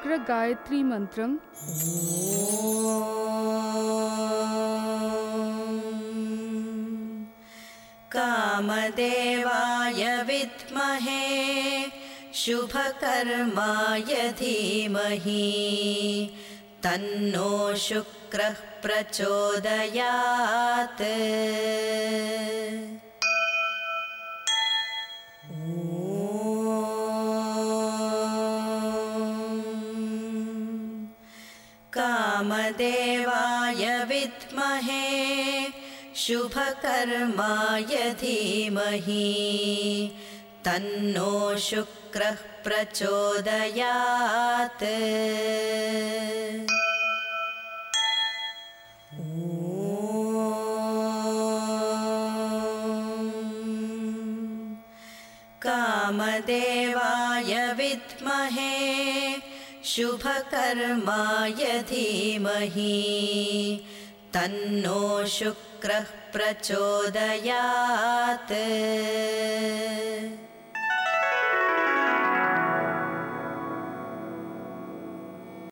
शुक्र गायत्री मंत्रम। कामदेवाय विद्महे शुभकर्माय धीमहि तन्नो शुक्रः प्रचोदयात्। कामदेवाय विद्महे शुभकर्माय धीमहि तन्नो शुक्रः प्रचोदयात्। कामदेवाय विद्महे शुभकर्माय धीमहि तन्नो शुक्रः प्रचोदयात्।